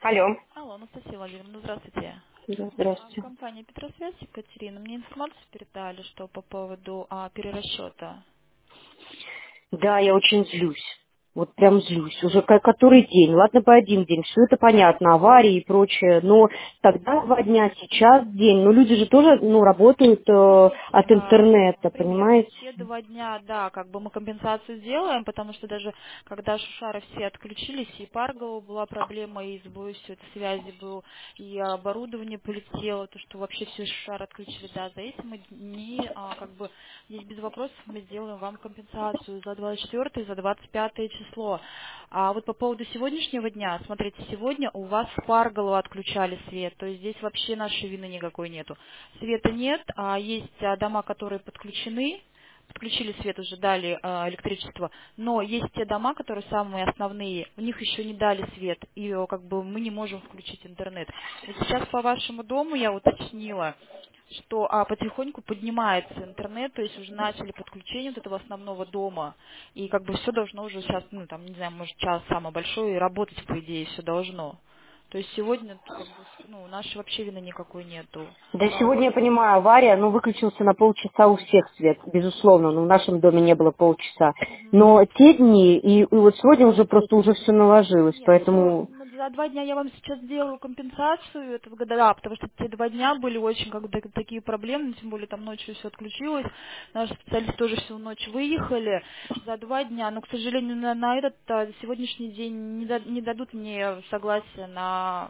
Алло. Алло, Анастасия Владимировна, здравствуйте. Да, здравствуйте. Компания Петросвязь, Екатерина, мне информацию передали, что по поводу перерасчета. Да, я очень злюсь. Вот прям злюсь. Уже который день. Ладно бы один день. Все это понятно. Аварии и прочее. Но тогда 2 дня, сейчас день. Но люди же тоже, работают Смотрите, от интернета, например, понимаете? те 2 дня, да, как бы мы компенсацию сделаем, потому что даже когда Шушары все отключились, и Парголова была проблема, и сбой все это связи был, и оборудование полетело, то, что вообще все Шушары отключили, да, за эти мы дни, как бы, здесь без вопросов мы сделаем вам компенсацию за 24 и за 25 число. А вот по поводу сегодняшнего дня, смотрите, сегодня у вас в Парголово отключали свет, то есть здесь вообще нашей вины никакой нету. Света нет, а есть дома, которые подключили свет уже, дали электричество, но есть те дома, которые самые основные, в них еще не дали свет, и как бы мы не можем включить интернет. Вот сейчас по вашему дому я уточнила, что потихоньку поднимается интернет, то есть уже начали подключение вот этого основного дома, и как бы все должно уже сейчас, ну там, не знаю, может час самый большой, и работать, по идее, все должно. То есть сегодня, как бы, нашей вообще вины никакой нету. Да, сегодня я понимаю, авария, выключился на полчаса у всех свет, безусловно, в нашем доме не было полчаса. Мгм. Но те дни, и вот сегодня уже все наложилось, Нет, все, поэтому за 2 дня я вам сейчас сделаю компенсацию этого года, да, потому что те 2 дня были очень как бы такие проблемы, тем более там ночью все отключилось, наши специалисты тоже всю ночь выехали за 2 дня, но, к сожалению, на этот сегодняшний день не дадут мне согласия на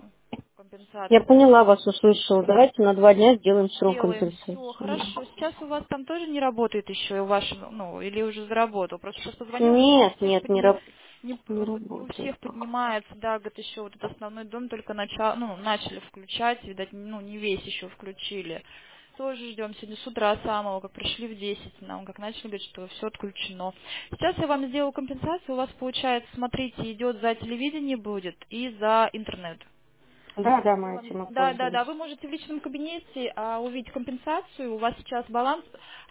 я компенсацию. поняла вас, услышала. Давайте на 2 дня сделаем срок Сделаем, компенсации. все, хорошо. Сейчас у вас там тоже не работает еще у вашего, или уже заработал. Просто сейчас позвонила, что не у Нет, всех нет, не вот не у работает всех пока. поднимается, да, говорит, еще вот этот основной дом только начали включать, видать, не весь еще включили. Тоже ждем сегодня с утра самого, как пришли в 10 нам, как начали говорить, что все отключено. Сейчас я вам сделаю компенсацию, у вас получается, смотрите, идет за телевидение будет и за интернет. Да, да, Я мы вам- этим и Да, да, да. пользуемся. Вы можете в личном кабинете увидеть компенсацию. У вас сейчас баланс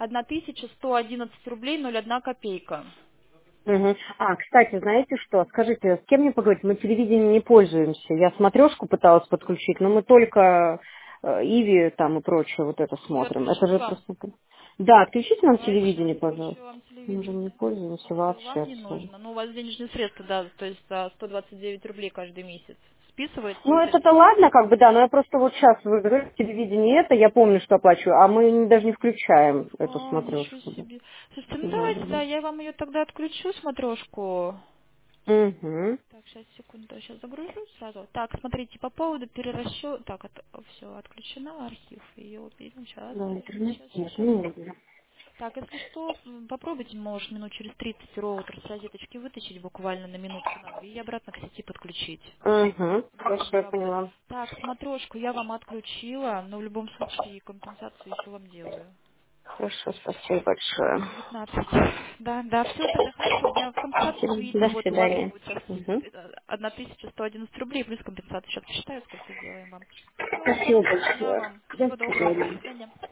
1111 рублей 01 копейка. Мгм. Кстати, знаете что? Скажите, с кем мне поговорить? Мы телевидением не пользуемся. Я смотрешку пыталась подключить, но мы только Иви там и прочее вот это Ее смотрим. Это отключить же вам? просто... Да, отключите нам Давайте сейчас телевидение, отключу пожалуйста. вам Мы же не телевидение. пользуемся Все, вообще вам от не слова. нужно. Ну, у вас денежные средства, да, то есть 129 рублей каждый месяц. Списывается Ну, из это-то этих. ладно, как бы, да, но я просто вот сейчас вы говорите, телевидение это, я помню, что оплачиваю, а мы даже не включаем эту Ничего смотрешку. Да, себе. Слушайте, ну да, давайте, да. да, я вам ее тогда отключу, смотрешку. Да. Угу. Так, сейчас, секунду, сейчас загружу сразу. Так, смотрите, по поводу перерасчета... Так, все, отключена архив. Ее уберем. Сейчас, Да, сейчас, интернет сейчас, нет, сейчас. не видно. Так, если что, попробуйте, может, минут через 30 роутер с розеточки вытащить буквально на минутку, на две и обратно к сети подключить. Угу. Будет Хорошо, не я работать. поняла. Так, смотрешку я вам отключила, но в любом случае компенсацию еще вам делаю. Хорошо, спасибо большое. 19. Да, да, все, тогда хорошо. У меня в компенсации видите, До вот у вас свидания. будет сейчас Угу. 1111 рублей плюс компенсация. Сейчас посчитаю, сколько сделаем вам. Все, Спасибо хорошего дня большое. вам. До Всего доброго. До свидания. свидания.